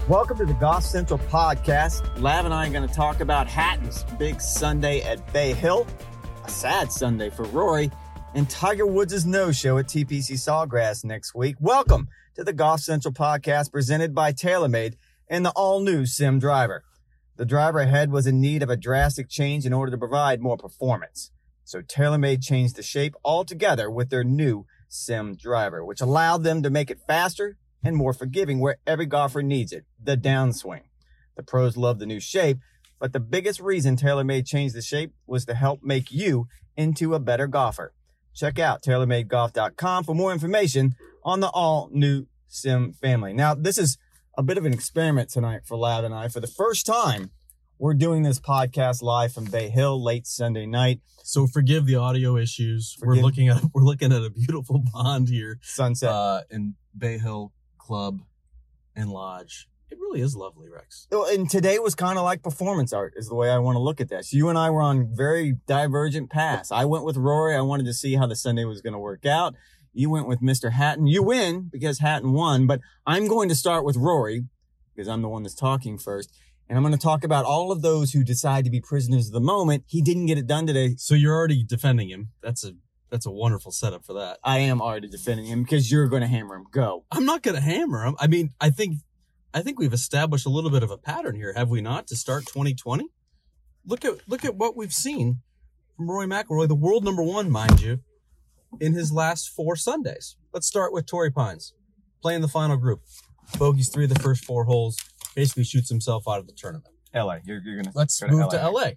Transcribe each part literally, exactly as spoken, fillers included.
Welcome to the Golf Central podcast. Lav and I are going to talk about Hatton's big Sunday at Bay Hill, a sad Sunday for Rory, and Tiger Woods' no-show at T P C Sawgrass next week. Welcome to the Golf Central podcast presented by TaylorMade and the all-new Sim Driver. The driver ahead was in need of a drastic change in order to provide more performance. So TaylorMade changed the shape altogether with their new Sim Driver, which allowed them to make it faster and more forgiving where every golfer needs it, the downswing. The pros love the new shape, but the biggest reason TaylorMade changed the shape was to help make you into a better golfer. Check out Taylor Made Golf dot com for more information on the all-new Sim family. Now, this is a bit of an experiment tonight for Lav and I. For the first time, we're doing this podcast live from Bay Hill late Sunday night. So forgive the audio issues. Forgive- We're looking at we're looking at a beautiful pond here, Sunset. uh, in Bay Hill Club and Lodge. It really is lovely, Rex. And today was kind of like performance art is the way I want to look at this. You and I were on very divergent paths. I went with Rory. I wanted to see how the Sunday was going to work out. You went with Mister Hatton. You win because Hatton won, but I'm going to start with Rory because I'm the one that's talking first. And I'm going to talk about all of those who decide to be prisoners of the moment. He didn't get it done today. So you're already defending him. That's a that's a wonderful setup for that. I am already defending him because you're going to hammer him. Go. I'm not going to hammer him. I mean, I think I think we've established a little bit of a pattern here, have we not, to start twenty twenty? Look at look at what we've seen from Rory McIlroy, the world number one, mind you, in his last four Sundays. Let's start with Torrey Pines, playing the final group. Bogeys three of the first four holes, basically shoots himself out of the tournament. L A. You're, you're going to Let's go move to L A. to L A.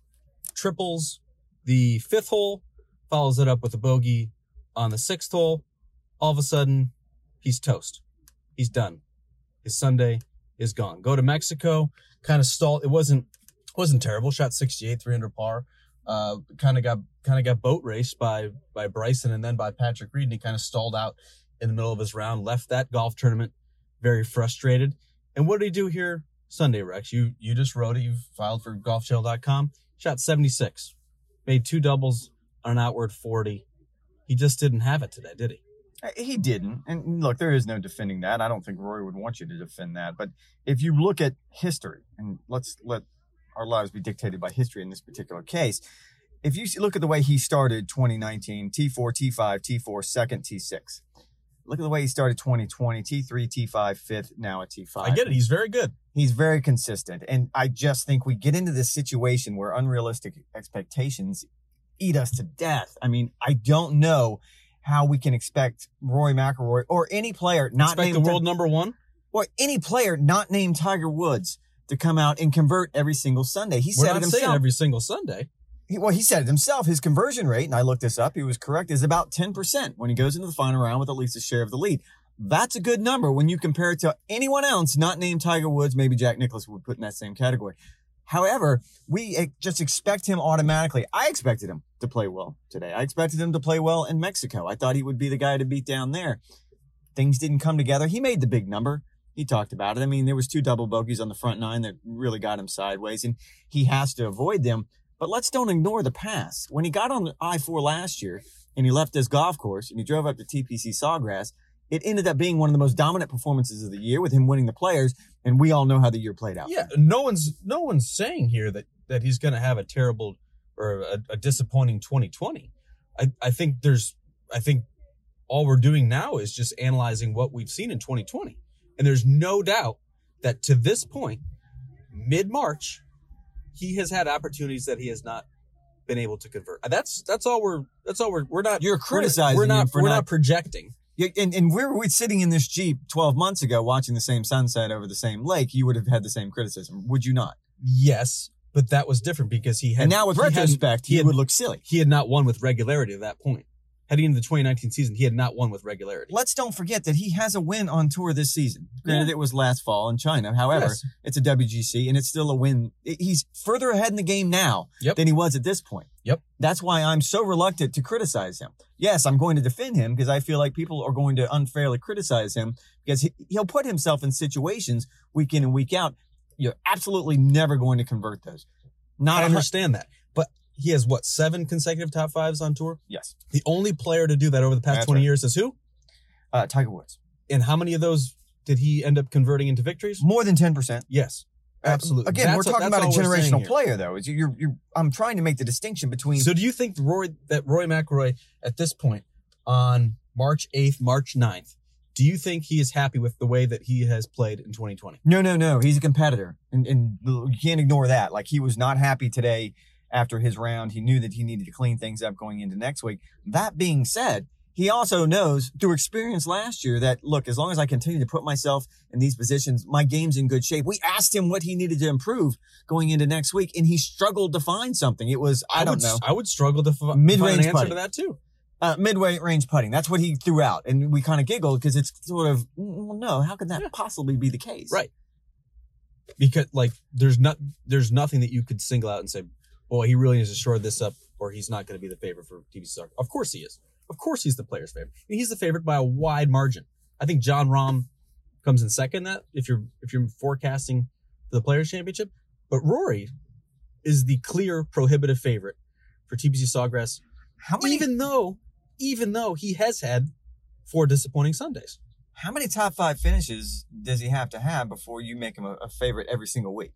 Triples the fifth hole, follows it up with a bogey on the sixth hole. All of a sudden, he's toast. He's done. His Sunday is gone. Go to Mexico, kind of stalled. It wasn't wasn't terrible. Shot sixty-eight, three under par. Uh, kind of got kind of got boat raced by by Bryson and then by Patrick Reed, and he kind of stalled out in the middle of his round. Left that golf tournament very frustrated. And what did he do here Sunday, Rex? You you just wrote it. You filed for golf channel dot com. Shot seventy-six. Made two doubles on an outward forty. He just didn't have it today, did he? He didn't. And look, there is no defending that. I don't think Rory would want you to defend that. But if you look at history, and let's let our lives be dictated by history in this particular case, if you look at the way he started twenty nineteen, T four, T five, T four, second, T six. Look at the way he started twenty twenty, T three, T five, fifth, now a T five. I get it. He's very good. He's very consistent. And I just think we get into this situation where unrealistic expectations eat us to death. I mean, I don't know how we can expect Rory McIlroy or any player not Expect named the world number one? or any player not named Tiger Woods to come out and convert every single Sunday. He We're said not it himself. saying every single Sunday. He, well, he said it himself. His conversion rate, and I looked this up, he was correct, is about ten percent when he goes into the final round with at least a share of the lead. That's a good number when you compare it to anyone else not named Tiger Woods. Maybe Jack Nicklaus would put in that same category. However, we just expect him automatically. I expected him to play well today. I expected him to play well in Mexico. I thought he would be the guy to beat down there. Things didn't come together. He made the big number. He talked about it. I mean, there was two double bogeys on the front nine that really got him sideways, and he has to avoid them. But let's don't ignore the past. When he got on the I four last year and he left this golf course and he drove up to T P C Sawgrass, it ended up being one of the most dominant performances of the year with him winning the Players, and we all know how the year played out. Yeah, no one's no one's saying here that, that he's going to have a terrible or a, a disappointing twenty twenty. I, I think there's I think all we're doing now is just analyzing what we've seen in twenty twenty. And there's no doubt that to this point, mid-March, he has had opportunities that he has not been able to convert. That's that's all we're that's all we're we're not You're criticizing we're not him for we're not- not projecting. Yeah, and, and where were we sitting in this Jeep twelve months ago watching the same sunset over the same lake, you would have had the same criticism, would you not? Yes, but that was different because he had And now with he had- retrospect, he, he had- would look silly. he had not won with regularity at that point. Heading into the twenty nineteen season, he had not won with regularity. Let's don't forget that he has a win on tour this season. Granted, Yeah. it was last fall in China. However, Yes. it's a W G C, and it's still a win. He's further ahead in the game now Yep. than he was at this point. Yep. That's why I'm so reluctant to criticize him. Yes, I'm going to defend him because I feel like people are going to unfairly criticize him because he, he'll put himself in situations week in and week out. You're absolutely never going to convert those. Not I a- understand that. But he has, what, seven consecutive top fives on tour? Yes. The only player to do that over the past That's twenty right. years is who? Uh, Tiger Woods. And how many of those did he end up converting into victories? More than ten percent. Yes. Absolutely. Again, That's we're talking a, about a generational here. player, though. It's, you're, you're, I'm trying to make the distinction between. So, do you think Roy that Rory McIlroy at this point on March eighth, March ninth, do you think he is happy with the way that he has played in twenty twenty? No, no, no. He's a competitor, and, and you can't ignore that. Like, he was not happy today after his round. He knew that he needed to clean things up going into next week. That being said, he also knows through experience last year that, look, as long as I continue to put myself in these positions, my game's in good shape. We asked him what he needed to improve going into next week, and he struggled to find something. It was, I, I don't would, know. I would struggle to f- Mid-range find an answer putting. to that, too. Uh, mid-way range putting. That's what he threw out. And we kind of giggled because it's sort of, well, no, how could that yeah. possibly be the case? Right. Because, like, there's not, there's nothing that you could single out and say, boy, he really needs to shore this up or he's not going to be the favorite for T P C Soccer. Of course he is. Of course he's the player's favorite. I mean, he's the favorite by a wide margin. I think Jon Rahm comes in second that if you're if you're forecasting the Players' Championship. But Rory is the clear prohibitive favorite for T P C Sawgrass. How many, even though even though he has had four disappointing Sundays. How many top five finishes does he have to have before you make him a, a favorite every single week?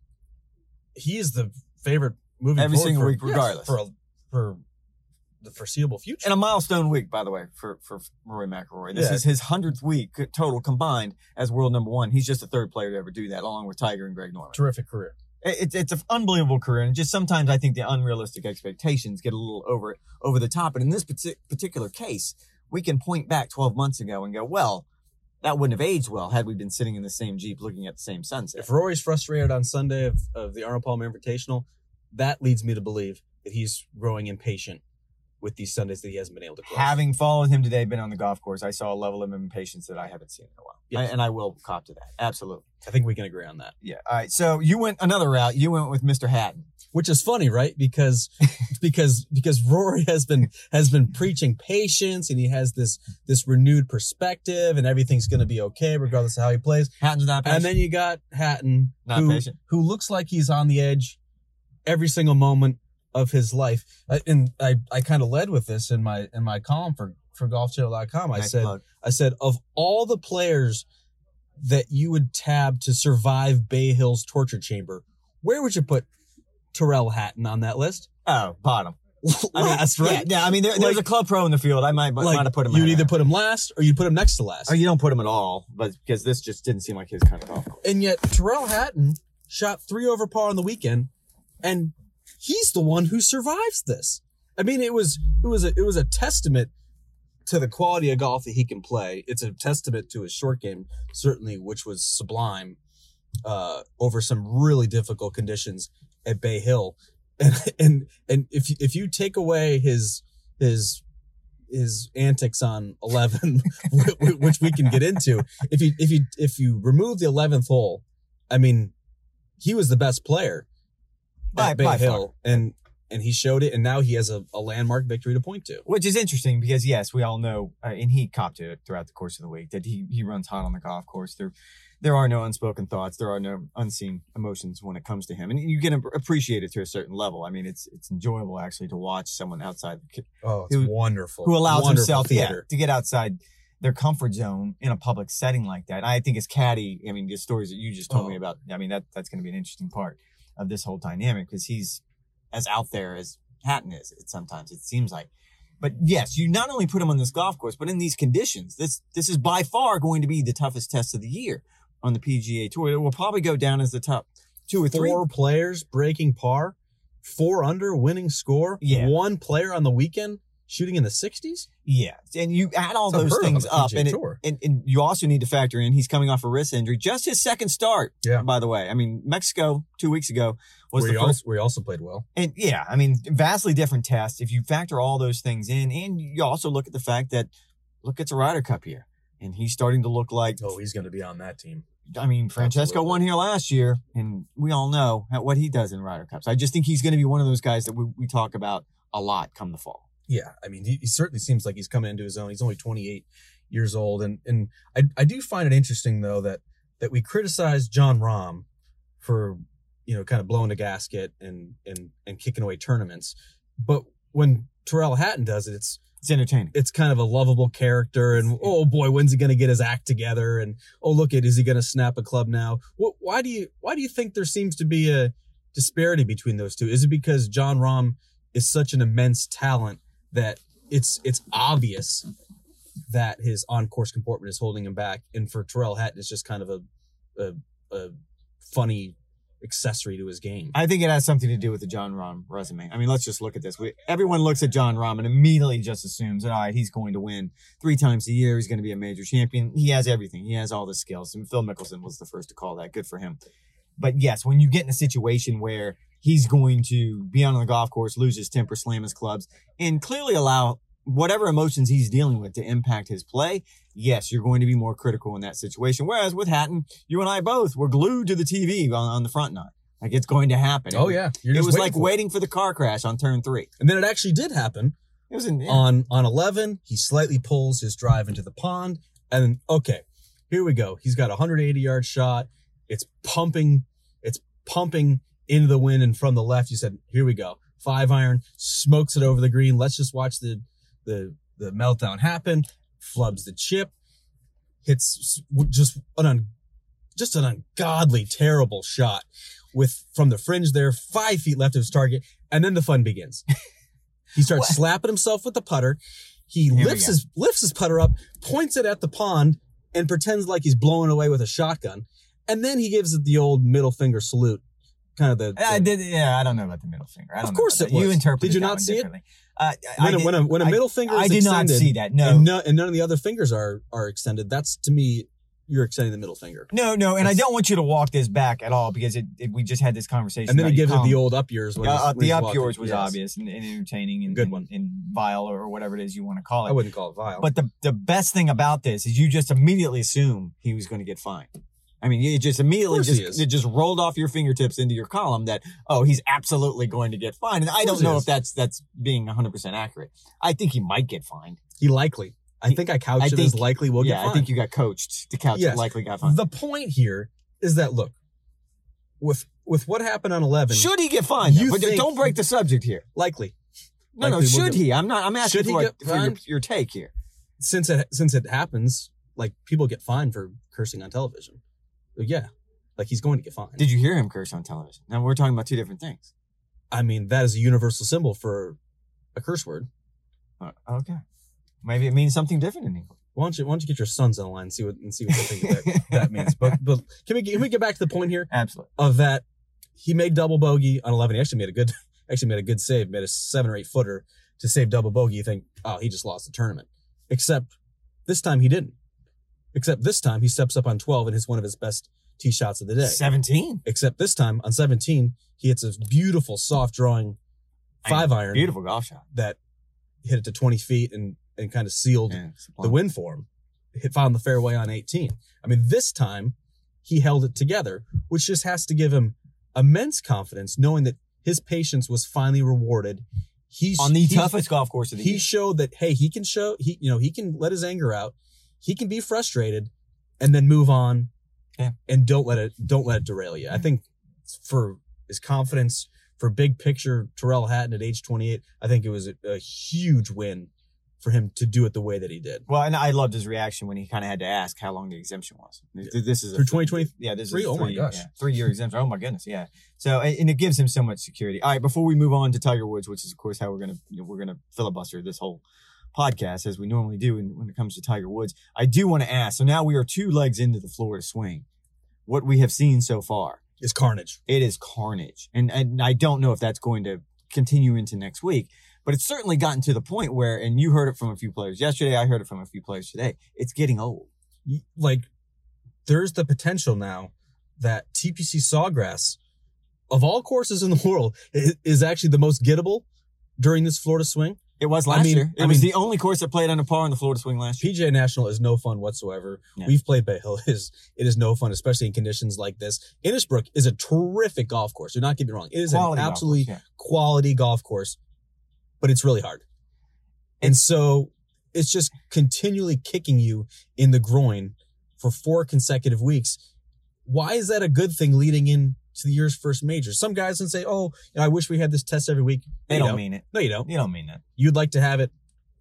He is the favorite moving every single for, week, regardless. Yes, for a, for the foreseeable future. And a milestone week, by the way, for, for Rory McIlroy. This yeah. is his hundredth week total combined as world number one. He's just the third player to ever do that, along with Tiger and Greg Norman. Terrific career. It, it's an unbelievable career, and just sometimes I think the unrealistic expectations get a little over over the top. And in this particular case, we can point back twelve months ago and go, well, that wouldn't have aged well had we been sitting in the same Jeep looking at the same sunset. If Rory's frustrated on Sunday of, of the Arnold Palmer Invitational, that leads me to believe that he's growing impatient with these Sundays that he hasn't been able to close. Having followed him today, been on the golf course, I saw a level of impatience that I haven't seen in a while. Yes. I, and I will cop to that. Absolutely. I think we can agree on that. Yeah. All right. So you went another route. You went with Mister Hatton. Which is funny, right? Because because because Rory has been has been preaching patience, and he has this this renewed perspective, and everything's going to be okay regardless of how he plays. Hatton's not patient. And then you got Hatton, not who, patient, who looks like he's on the edge every single moment of his life. I, and I I kind of led with this in my in my column for for golf channel dot com. I nice said plug. I said of all the players that you would tab to survive Bay Hill's torture chamber, where would you put Tyrrell Hatton on that list? Oh, bottom. Last, I mean, right? Yeah, yeah, I mean, there, there's Like- a club pro in the field. I might, Like, might have put him. you'd ahead either of put him last or you'd put him next to last. Or you don't put him at all, but because this just didn't seem like his kind of golf course. And yet Tyrrell Hatton shot three over par on the weekend, and he's the one who survives this. I mean, it was it was a it was a testament to the quality of golf that he can play. It's a testament to his short game, certainly, which was sublime uh, over some really difficult conditions at Bay Hill. And and and if you, if you take away his his his antics on eleven, which we can get into, if you if you if you remove the eleventh hole, I mean, he was the best player By- at Bay by Hill, and and he showed it, and now he has a, a landmark victory to point to. Which is interesting because, yes, we all know, uh, and he copped to it throughout the course of the week, that he he runs hot on the golf course. There there are no unspoken thoughts. There are no unseen emotions when it comes to him. And you can ap- appreciate it to a certain level. I mean, it's it's enjoyable, actually, to watch someone outside the Oh, it's who- wonderful. who allows Wonderful himself yeah, theater. to get outside their comfort zone in a public setting like that. I think his caddy, I mean, the stories that you just told Oh. me about, I mean, that that's going to be an interesting part of this whole dynamic because he's as out there as Hatton is. It sometimes it seems like. But yes, you not only put him on this golf course, but in these conditions, this this is by far going to be the toughest test of the year on the P G A Tour. It will probably go down as the top two or three. Four players breaking par, four under winning score, Yeah. one player on the weekend shooting in the sixties. Yeah, and you add all It's those unheard of things on the up, P G A and, it, Tour. and and you also need to factor in he's coming off a wrist injury, just his second start. Yeah. By the way, I mean Mexico two weeks ago was where the he first, also, where he also played well. and yeah, I mean vastly different test. If you factor all those things in, and you also look at the fact that look, it's a Ryder Cup here, and he's starting to look like. Oh, he's going to be on that team. I mean, Francesco Absolutely. won here last year, and we all know how- what he does in Ryder Cups. I just think he's going to be one of those guys that we, we talk about a lot come the fall. Yeah, I mean, he, he certainly seems like he's coming into his own. He's only twenty-eight years old, and and I I do find it interesting though that that we criticize Jon Rahm for you know kind of blowing the gasket and and and kicking away tournaments, but when Tyrrell Hatton does it, it's It's entertaining. It's kind of a lovable character, and oh boy, when's he going to get his act together? And oh look, at is he going to snap a club now? What? Why do you why do you think there seems to be a disparity between those two? Is it because Jon Rahm is such an immense talent that it's it's obvious that his on-course comportment is holding him back, and for Tyrrell Hatton, it's just kind of a a, a funny accessory to his game? I think it has something to do with the Jon Rahm resume. I mean, let's just look at this. We, everyone looks at Jon Rahm and immediately just assumes, all right, he's going to win three times a year. He's going to be a major champion. He has everything. He has all the skills. And Phil Mickelson was the first to call that. Good for him. But yes, when you get in a situation where he's going to be on the golf course, lose his temper, slam his clubs, and clearly allow whatever emotions he's dealing with to impact his play, yes, you're going to be more critical in that situation. Whereas with Hatton, you and I both were glued to the T V on, on the front nine. Like, it's going to happen. Oh, yeah. You're it was waiting like for waiting for the car crash on turn three. And then it actually did happen. It was in, yeah. on, on eleven, he slightly pulls his drive into the pond. And then, okay, here we go. He's got a one hundred eighty yard shot. It's pumping. It's pumping into the wind and from the left. You said, here we go. Five iron, smokes it over the green. Let's just watch the the the meltdown happen. Flubs the chip, hits just an un, just an ungodly terrible shot with from the fringe there, five feet left of his target, and then the fun begins. He starts what? slapping himself with the putter. He Here lifts his lifts his putter up, points it at the pond, and pretends like he's blowing away with a shotgun, and then he gives it the old middle finger salute. Kind of the, the I did, yeah. I don't know about the middle finger. I don't of course know it was. You interpreted. Did you that not one see it? Uh, when, I a, did, when a when a middle finger I, is I did extended, not see that. No. And, no, and none of the other fingers are are extended. That's to me, you're extending the middle finger. No, no, and That's, I don't want you to walk this back at all because it, it we just had this conversation. And then he gives it the old up yours. When uh, he's, uh, when the up walking. yours was yes. obvious and, and entertaining and good and, one and vile or whatever it is you want to call it. I wouldn't call it vile. But the the best thing about this is you just immediately assume he was going to get fined. I mean, you just immediately just it just rolled off your fingertips into your column that, oh, he's absolutely going to get fined. And I don't know if that's that's being one hundred percent accurate. I think he might get fined. He likely. I think I couched I it think, as likely will yeah, get fined. I think you got coached to couch yes. it likely got fined. The point here is that, look, with with what happened on eleven. Should he get fined? You but don't break the subject here. Likely. No, likely no, should he? I'm not, I'm asking for, a, for your, your take here. Since it, since it happens, like, people get fined for cursing on television. Yeah. Like, he's going to get fined. Did you hear him curse on television? Now, we're talking about two different things. I mean, that is a universal symbol for a curse word. Uh, okay. Maybe it means something different in English. Why don't you, why don't you get your sons on the line and see what, and see what they think that, that means. But, but can we, can we get back to the point here? Absolutely. Of that, he made double bogey on eleven. He actually made a good, actually made a good save, made a seven or eight footer to save double bogey. You think, oh, he just lost the tournament. Except this time he didn't. Except this time he steps up on twelve and hits one of his best tee shots of the day. seventeen. Except this time on seventeen, he hits a beautiful soft drawing five I mean, iron. Beautiful golf shot. That hit it to twenty feet and, and kind of sealed yeah, the win for him. Hit found the fairway on eighteen. I mean, this time he held it together, which just has to give him immense confidence, knowing that his patience was finally rewarded. He's on the he, toughest golf course of the he year. He showed that, hey, he can show, he, you know, he can let his anger out. He can be frustrated and then move on. Yeah. And don't let it don't let it derail you. I think for his confidence, for big picture Tyrrell Hatton at age twenty-eight, I think it was a, a huge win for him to do it the way that he did. Well, and I loved his reaction when he kind of had to ask how long the exemption was. This is through twenty twenty. Yeah, this is three. Oh my gosh, yeah, three year exemption. Oh my goodness, yeah. So and it gives him so much security. All right, before we move on to Tiger Woods, which is of course how we're gonna you know, we're gonna filibuster this whole podcast as we normally do when, when it comes to Tiger Woods. I do want to ask, so now we are two legs into the Florida swing. What we have seen so far is carnage. It is carnage. And, and I don't know if that's going to continue into next week, but it's certainly gotten to the point where, and you heard it from a few players yesterday, I heard it from a few players today, it's getting old. Like, there's the potential now that T P C Sawgrass, of all courses in the world, is actually the most gettable during this Florida swing. It was last I mean, year. It I was mean, the only course that played on a par in the Florida swing last year. P G A National is no fun whatsoever. Yeah. We've played Bay Hill. It is, it is no fun, especially in conditions like this. Innisbrook is a terrific golf course. Do not get me wrong. It is quality an absolutely golf course, yeah. quality golf course, but it's really hard. And, and so it's just continually kicking you in the groin for four consecutive weeks. Why is that a good thing leading in to the year's first major? Some guys can say, oh, you know, I wish we had this test every week. They you don't know. mean it. No, you don't. You don't mean that. You'd like to have it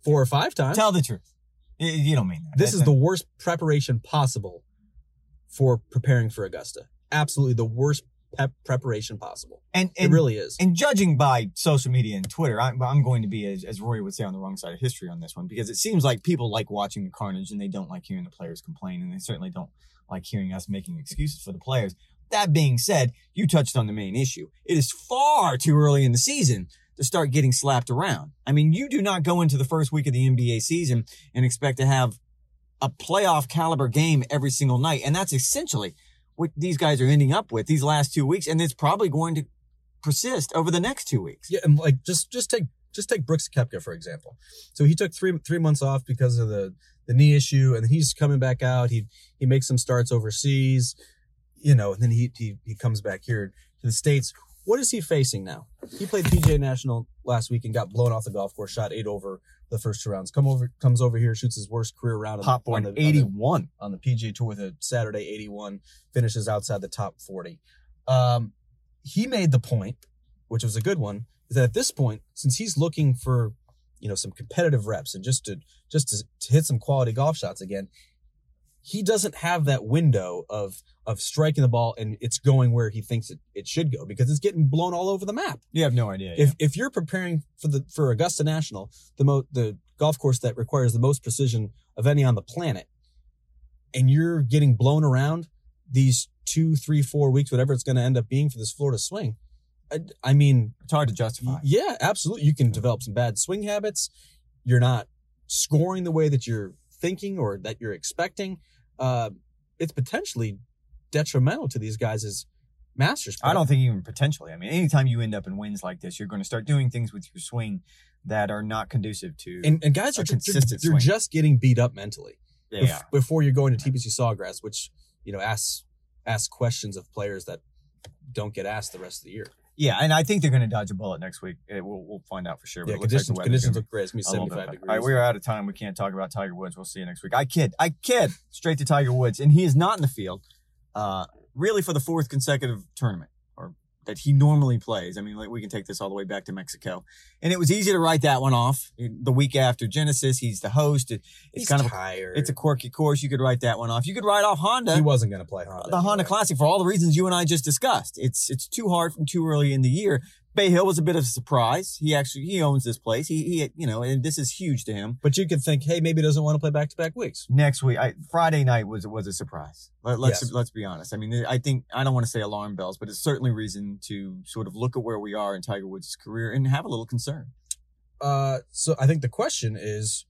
four or five times. Tell the truth. You don't mean that. This That's is the worst preparation possible for preparing for Augusta. Absolutely the worst pep preparation possible. And, and it really is. And judging by social media and Twitter, I'm, I'm going to be, as, as Rory would say, on the wrong side of history on this one, because it seems like people like watching the carnage and they don't like hearing the players complain, and they certainly don't like hearing us making excuses for the players. That being said, you touched on the main issue. It is far too early in the season to start getting slapped around. I mean, you do not go into the first week of the N B A season and expect to have a playoff caliber game every single night. And that's essentially what these guys are ending up with these last two weeks. And it's probably going to persist over the next two weeks. Yeah. And like, just, just take, just take Brooks Koepka, for example. So he took three, three months off because of the, the knee issue, and he's coming back out. He, he makes some starts overseas, you know, and then he, he, he comes back here to the States. What is he facing now? He played P G A National last week and got blown off the golf course, shot eight over the first two rounds. Come over, comes over here, shoots his worst career round. Top on board, the, eighty-one. On the, on the P G A Tour with a Saturday eighty-one, finishes outside the top forty. Um, he made the point, which was a good one, is that at this point, since he's looking for, you know, some competitive reps and just to, just to, to hit some quality golf shots again, he doesn't have that window of, of striking the ball and it's going where he thinks it, it should go, because it's getting blown all over the map. You have no idea. If yeah. if you're preparing for the for Augusta National, the mo the golf course that requires the most precision of any on the planet, and you're getting blown around these two, three, four weeks, whatever it's going to end up being for this Florida swing, I, I mean, it's hard to justify. Yeah, absolutely. You can develop some bad swing habits. You're not scoring the way that you're thinking or that you're expecting. Uh, it's potentially detrimental to these guys' Masters play. I don't think even potentially. I mean, anytime you end up in wins like this, you're going to start doing things with your swing that are not conducive to and, and guys are consistent. You're, you're just getting beat up mentally. Yeah. Bef- before you're going to T P C Sawgrass, which, you know, asks asks questions of players that don't get asked the rest of the year. Yeah, and I think they're going to dodge a bullet next week. It, we'll, we'll find out for sure. Yeah, but conditions, like conditions look great. It's going to be seventy-five bit. degrees. All right, we're out of time. We can't talk about Tiger Woods. We'll see you next week. I kid. I kid. Straight to Tiger Woods. And he is not in the field, uh, really for the fourth consecutive tournament, or that he normally plays. I mean, like, we can take this all the way back to Mexico. And it was easy to write that one off. The week after Genesis, he's the host. It, it's he's kind tired. of a, it's a quirky course. You could write that one off. You could write off Honda. He wasn't going to play Honda. The anyway. Honda Classic for all the reasons you and I just discussed. It's it's too hard from too early in the year. Bay Hill was a bit of a surprise. He actually, he owns this place. He, he, you know, and this is huge to him. But you could think, hey, maybe he doesn't want to play back-to-back weeks. Next week, I, Friday night was was a surprise. Let, let's yes. let's be honest. I mean, I think, I don't want to say alarm bells, but it's certainly reason to sort of look at where we are in Tiger Woods' career and have a little concern. Uh, so I think the question is,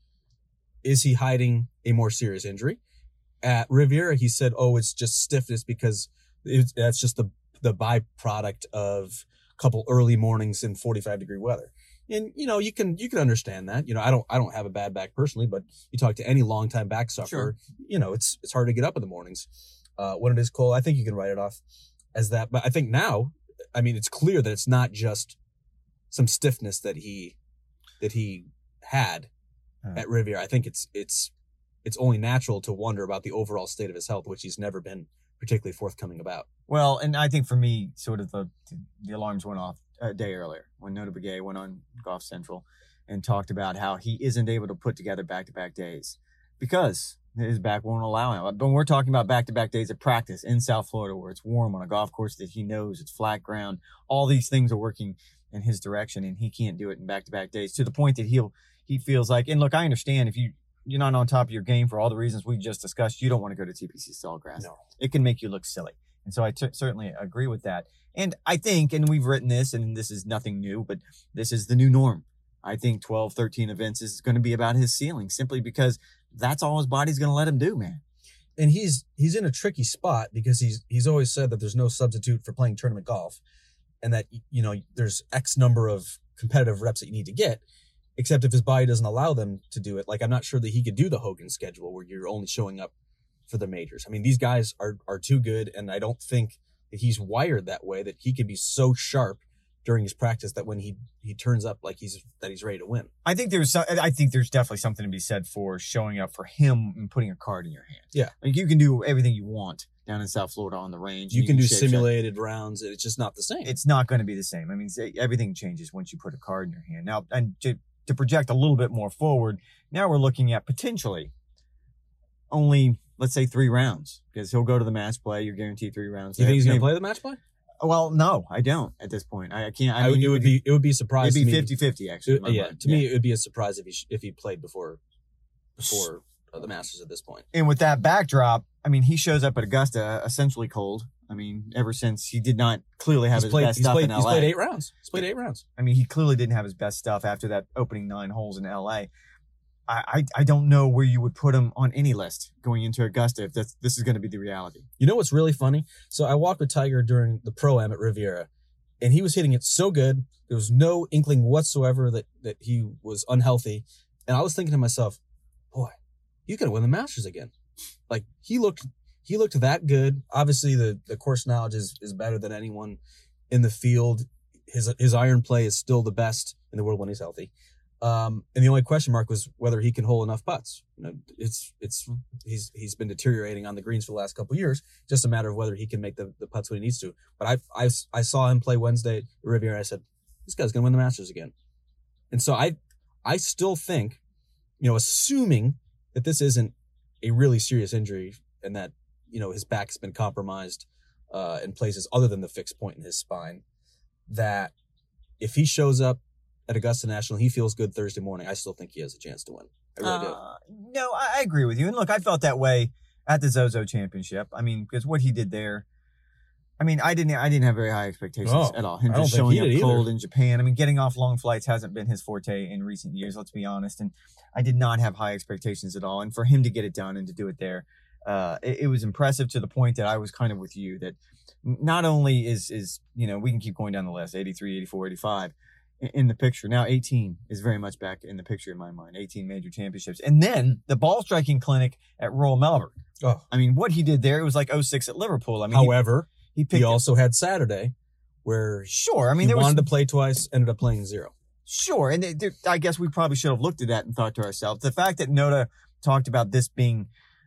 is he hiding a more serious injury? At Riviera, he said, oh, it's just stiffness because it's, that's just the the byproduct of couple early mornings in forty-five degree weather. And, you know, you can, you can understand that. You know, I don't, I don't have a bad back personally, but you talk to any longtime back sufferer, sure. you know, it's, it's hard to get up in the mornings. Uh, when it is cold, I think you can write it off as that. But I think now, I mean, it's clear that it's not just some stiffness that he, that he had uh, at Riviera. I think it's, it's, it's only natural to wonder about the overall state of his health, which he's never been particularly forthcoming about. Well, and I think for me, sort of the the alarms went off a day earlier when Notah Begay went on Golf Central and talked about how he isn't able to put together back-to-back days because his back won't allow him. But we're talking about back-to-back days of practice in South Florida where it's warm on a golf course that he knows, it's flat ground. All these things are working in his direction, and he can't do it in back-to-back days to the point that he'll he feels like, and look, I understand if you you're not on top of your game for all the reasons we just discussed, you don't want to go to T P C Sawgrass. No. It can make you look silly. And so I t- certainly agree with that. And I think, and we've written this, and this is nothing new, but this is the new norm. I think twelve, thirteen events is going to be about his ceiling simply because that's all his body's going to let him do, man. And he's he's in a tricky spot because he's he's always said that there's no substitute for playing tournament golf and that, you know, there's X number of competitive reps that you need to get. Except if his body doesn't allow them to do it. Like, I'm not sure that he could do the Hogan schedule where you're only showing up for the majors. I mean, these guys are are too good, and I don't think that he's wired that way, that he could be so sharp during his practice that when he, he turns up like he's that he's ready to win. I think there's some, I think there's definitely something to be said for showing up for him and putting a card in your hand. Yeah. Like, you can do everything you want down in South Florida on the range. You, you can, can do simulated shot. rounds. It's just not the same. It's not going to be the same. I mean, everything changes once you put a card in your hand. Now, and to project a little bit more forward, now we're looking at potentially only, let's say, three rounds, because he'll go to the match play. You're guaranteed three rounds. You think he's going to Maybe- play the match play? Well, no, I don't at this point. I, I can't. I I, mean, it would be it would be a surprise. it'd be to me. fifty-fifty, actually. in my Yeah, mind. to me, it would be a surprise if he sh- if he played before before uh, the Masters at this point. And with that backdrop, I mean, he shows up at Augusta essentially cold. I mean, ever since he did not clearly have He's his played. best He's stuff played. in He's L A. played eight rounds. He's played eight rounds. I mean, he clearly didn't have his best stuff after that opening nine holes in L A. I, I, I don't know where you would put him on any list going into Augusta if that's, this is going to be the reality. You know what's really funny? So I walked with Tiger during the Pro-Am at Riviera, and he was hitting it so good. There was no inkling whatsoever that, that he was unhealthy. And I was thinking to myself, boy, he's going to win the Masters again. Like, he looked he looked that good. Obviously, the, the course knowledge is, is better than anyone in the field. His his iron play is still the best in the world when he's healthy. Um, and the only question mark was whether he can hole enough putts. You know, it's it's he's he's been deteriorating on the greens for the last couple of years. Just a matter of whether he can make the, the putts when he needs to. But I I I saw him play Wednesday at Riviera. I said, this guy's gonna win the Masters again. And so I I still think, you know, assuming that this isn't a really serious injury and that, you know, his back's been compromised uh, in places other than the fixed point in his spine, that if he shows up at Augusta National, he feels good Thursday morning, I still think he has a chance to win. I really Uh, no, I, I agree with you. And look, I felt that way at the Zozo Championship. I mean, because what he did there, I mean, I didn't I didn't have very high expectations Oh, at all. Him I don't just think he showing did up either. cold in Japan. I mean, getting off long flights hasn't been his forte in recent years, let's be honest. And I did not have high expectations at all. And for him to get it done and to do it there, uh, it, it was impressive to the point that I was kind of with you that not only is, is you know, we can keep going down the list, eighty-three, eighty-four, eighty-five in, in the picture. Now eighteen is very much back in the picture in my mind, eighteen major championships. And then the ball striking clinic at Royal Melbourne. do. Oh, I mean, what he did there, it was like oh six at Liverpool. I mean, he- however, he, he picked also had Saturday where Sure. I mean, he there was wanted to play twice, ended up playing zero. sure, and there, there- I guess we probably should have looked at that and thought to ourselves, the fact that Noda talked about this being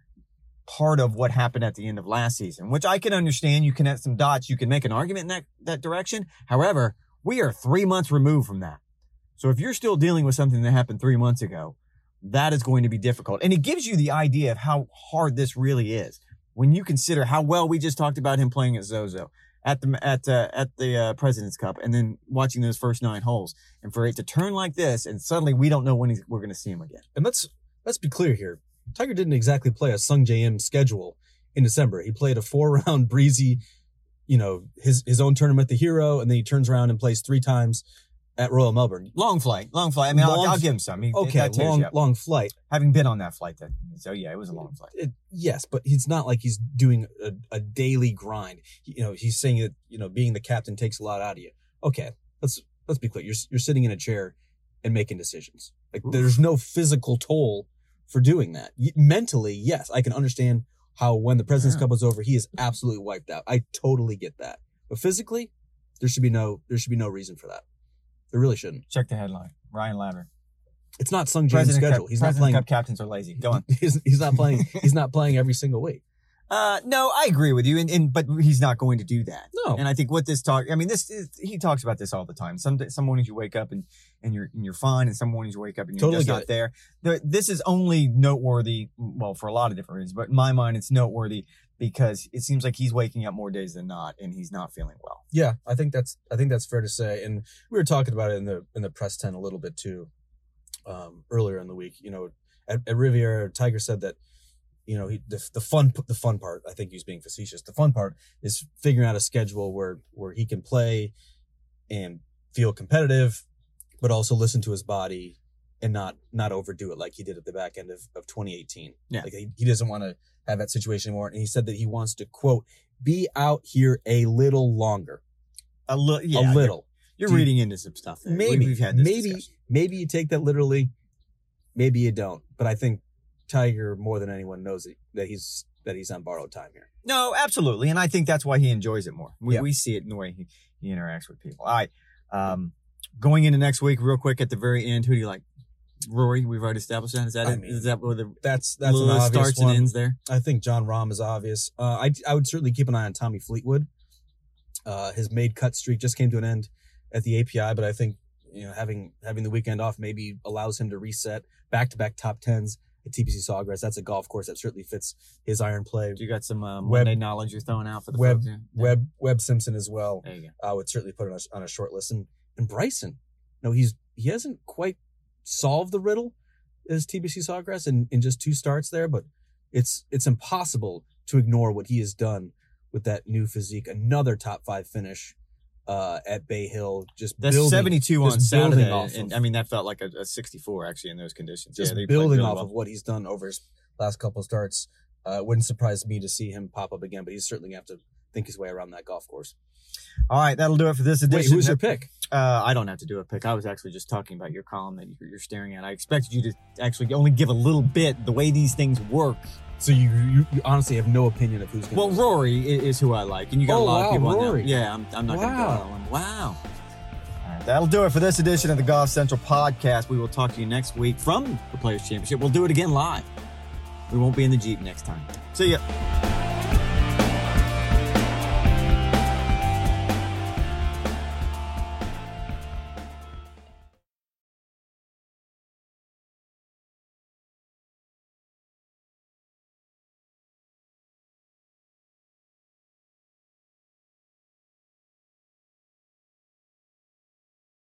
part of what happened at the end of last season, which I can understand. You connect some dots, you can make an argument in that that direction. However, we are three months removed from that. So if you're still dealing with something that happened three months ago, that is going to be difficult, and it gives you the idea of how hard this really is when you consider how well we just talked about him playing at Zozo, at the at uh, at the uh, President's Cup, and then watching those first nine holes, and for it to turn like this, and suddenly we don't know when he's, we're going to see him again. And let's let's be clear here. Tiger didn't exactly play a Sung J M schedule in December. He played a four-round breezy, you know, his his own tournament, the Hero, and then he turns around and plays three times at Royal Melbourne. Long flight, long flight. I mean, Long I'll, I'll f- give him some. He, Okay, that tears long you up. long flight. Having been on that flight, that so yeah, it was a long flight. It, yes, but he's not like he's doing a, a daily grind. You know, he's saying that, you know, being the captain takes a lot out of you. Okay, let's let's be clear. You're you're sitting in a chair and making decisions. Like, Oof. there's no physical toll for doing that. Y- Mentally, yes, I can understand how when the President's Yeah. Cup was over, he is absolutely wiped out. I totally get that. But physically, there should be no there should be no reason for that. There really shouldn't. Check the headline. Ryan Ladder. It's not Sung Jae's President schedule. Cup, He's not President playing. Cup captains are lazy. Go on. He's, he's not playing. He's not playing every single week. Uh, no, I agree with you, and, and but he's not going to do that. No. And I think what this talk, I mean, this is, he talks about this all the time. Some some mornings you wake up and, and you're and you're fine, and some mornings you wake up and you're Totally just get not it. there. there. This is only noteworthy, well, for a lot of different reasons, but in my mind, it's noteworthy because it seems like he's waking up more days than not, and he's not feeling well. Yeah, I think that's I think that's fair to say, and we were talking about it in the in the press tent a little bit too, um, earlier in the week. You know, at, at Riviera, Tiger said that, you know, he, the the fun the fun part. I think he was being facetious. The fun part is figuring out a schedule where where he can play and feel competitive, but also listen to his body and not not overdo it like he did at the back end of, of twenty eighteen. Yeah. Like he, he doesn't want to have that situation anymore. And he said that he wants to, quote, be out here a little longer. A little, yeah, a little. You're, Do you're you- reading into some stuff there. Maybe, we, we've had this maybe, discussion. maybe you take that literally. Maybe you don't. But I think Tiger, more than anyone, knows that, that he's that he's on borrowed time here. No, absolutely. And I think that's why he enjoys it more. We, Yeah. we see it in the way he, he interacts with people. All right. Um, going into next week, real quick at the very end, who do you like? Rory, we've already established that. Is that I it? mean, Is that where the That's that's an little obvious starts one. and ends there? I think John Rahm is obvious. Uh, I I would certainly keep an eye on Tommy Fleetwood. Uh, his made cut streak just came to an end at the A P I, but I think you know, having having the weekend off maybe allows him to reset back-to-back top tens at T P C Sawgrass. That's a golf course that certainly fits his iron play. You got some um, Webb- Monday knowledge you're throwing out for the Webb, folks here? Yeah. Webb, Webb Simpson as well. There you I would certainly put on a, on a short list. And, and Bryson, no, he's he hasn't quite solved the riddle as T P C Sawgrass in, in just two starts there, but it's it's impossible to ignore what he has done with that new physique. Another top five finish uh, at Bay Hill. Just That's building, seventy-two on just building Saturday. off And, of- I mean, that felt like a, a sixty-four actually in those conditions. Just yeah, they played building really off well. of what he's done over his last couple of starts. Uh, it wouldn't surprise me to see him pop up again, but he's certainly going to have to think his way around that golf course. All right, that'll do it for this Wait, edition. who's your pick? Uh, I don't have to do a pick. I was actually just talking about your column that you're, you're staring at. I expected you to actually only give a little bit the way these things work. So you you, you honestly have no opinion of who's going Well, to Rory i- is who I like, and you got Oh, a lot wow, of people on Rory. there. Yeah, I'm, I'm not going to go Wow. on that one. Wow. All right, that'll do it for this edition of the Golf Central podcast. We will talk to you next week from the Players Championship. We'll do it again live. We won't be in the Jeep next time. See ya.